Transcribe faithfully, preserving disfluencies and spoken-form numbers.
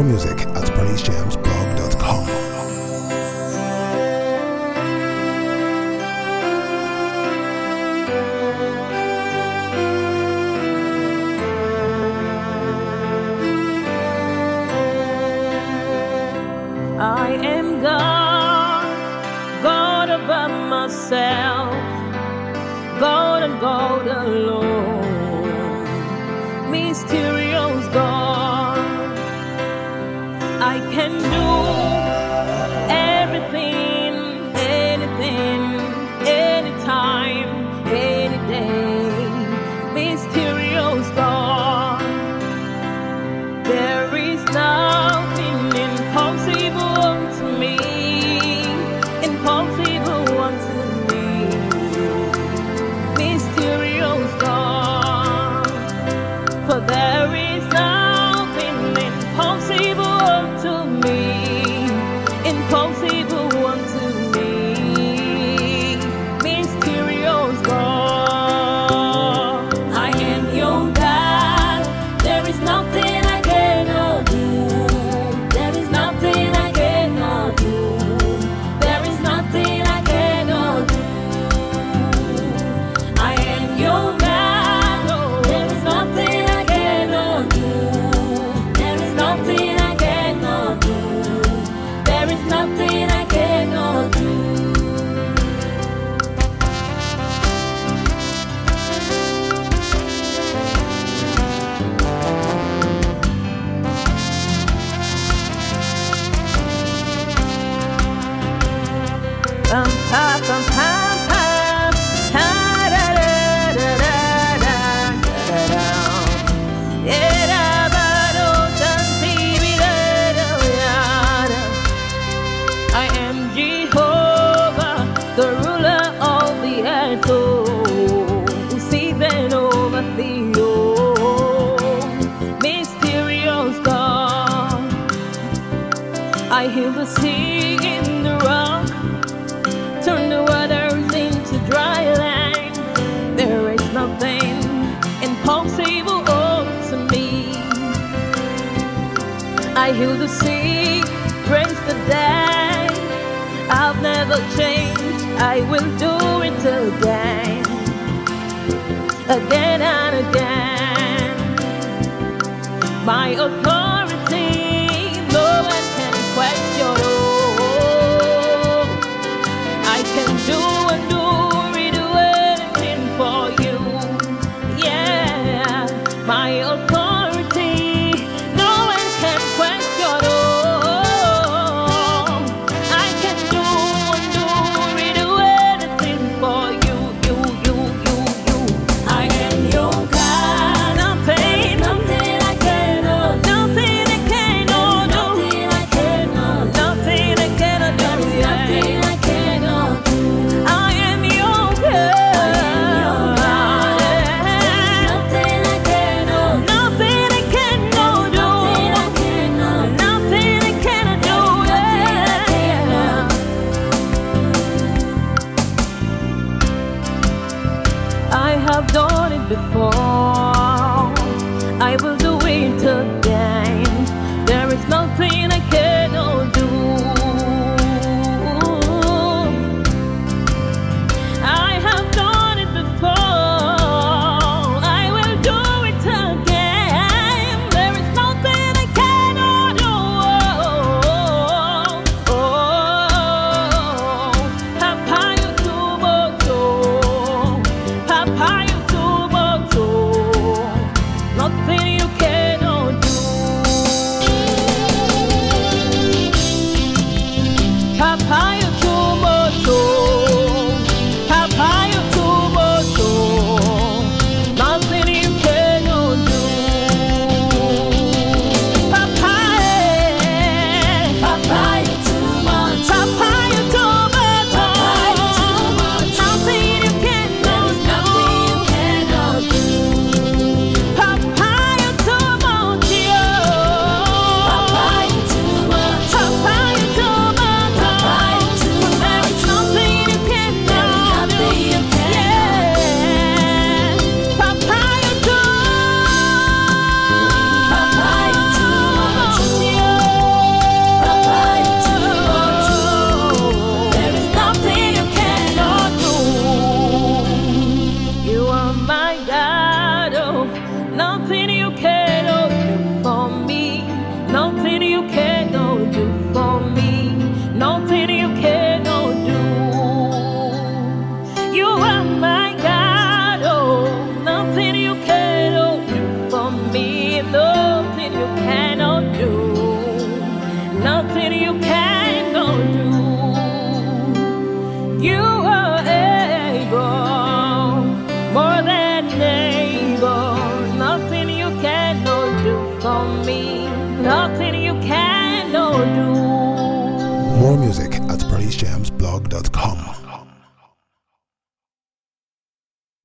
music at praise jams blog dot com. I am God, God above myself, God and God alone, mysterious God. I can do everything, anything, anytime, any day, mysterious God. There is nothing impossible to me, impossible unto me, mysterious God. For there is nothing impossible to me, impossible unto me, mysterious God. I am your God. There is nothing I cannot do. There is nothing I cannot do. There is nothing I cannot do. I am your God. There is nothing I cannot do. There is nothing I cannot do. There is nothing I cannot do. Pam pam pam pam pam, da da da da da da da da. Era baro tanti videro yara. I am Jehovah, the ruler of the earth, oh, who sees and oversees, oh, mysterious God. I heal the sick in the rock, turn the waters into dry land. There is nothing impossible to me. I heal the sick, raise the dead. I've never changed, I will do it again, again and again. My authority, no one can question. Oh, I can do and do, redo anything for you. Yeah, my authority, no one can question. Oh, I can do and do, redo anything for you, you, you, you, you. I am your God. Nothing, nothing I cannot do. Nothing I cannot do. Nothing I cannot do. Nothing I cannot do. Yeah. Nothing I cannot do. I am your God. Nothing I cannot do. Nothing I cannot do. Nothing I cannot do. I have done it before. I will